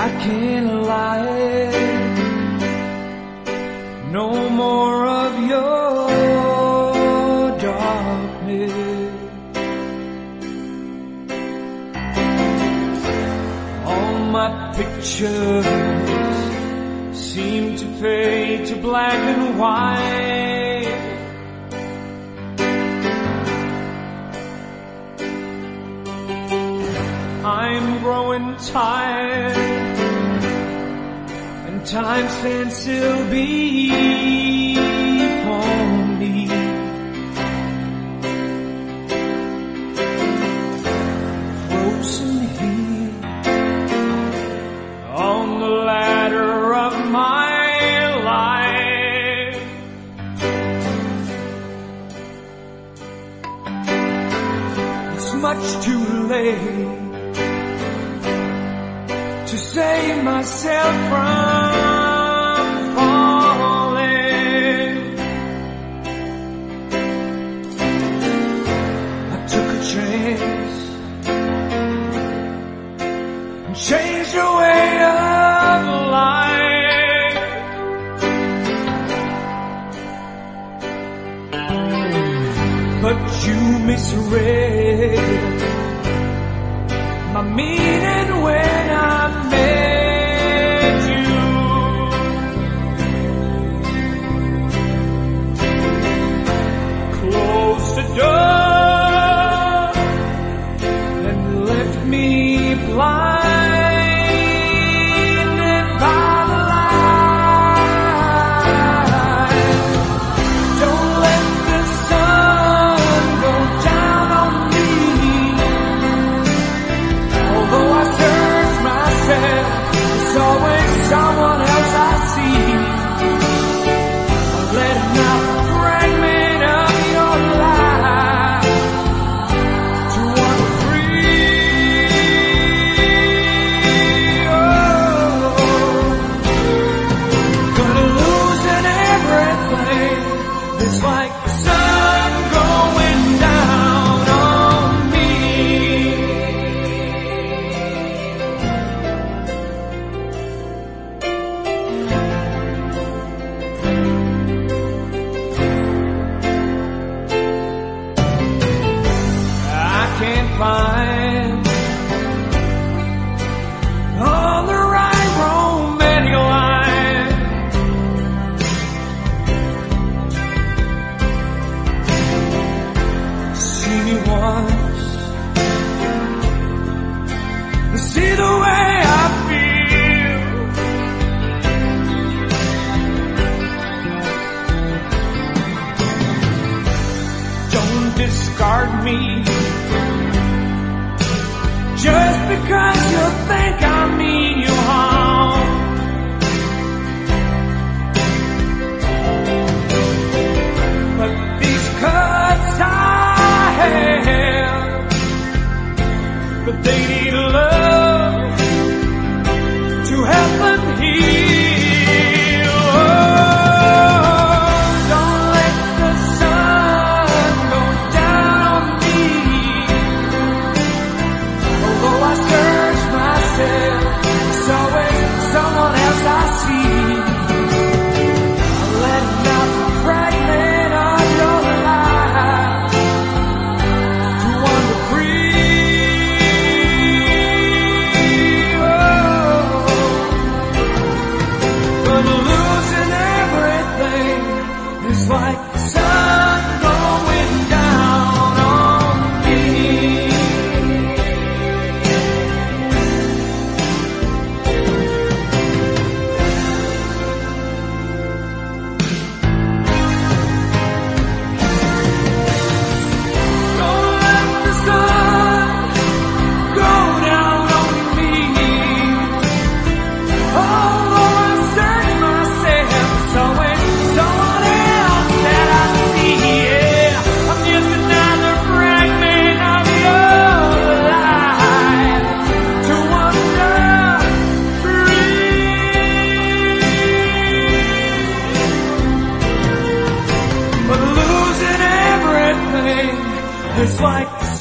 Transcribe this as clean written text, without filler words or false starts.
I can't lie, no more of your darkness. All my pictures seem to fade to black and white. I'm growing tired, and time stands still before me. Frozen here on the ladder of my life. It's much too late to save myself from falling. I took a chance and changed the way of life. But you misread my meaning when I met you. Closed the door and left me blinded by the light. Don't let the sun go down on me. Although I search myself, there's always someone else I see. I'm letting out a fragment of your life to wander free. Oh, gonna losing everything. It's like the sun going down on me. I can't find on the right romantic line. See me once, see the way I feel. Don't discard me just because you think I mean you harm. But these cuts I have, but they need love to help them heal. Oh, don't let the sun go down on me. Although I search myself, there's always someone else I see. I'm letting out a fragment of your life to wander free. Oh, but losing everything is like the sun going down on me. Don't let the sun go down on me. Although I search myself, there's always someone else that I see. Yeah, I'm just another fragment of your life to wander free. But losing everything is like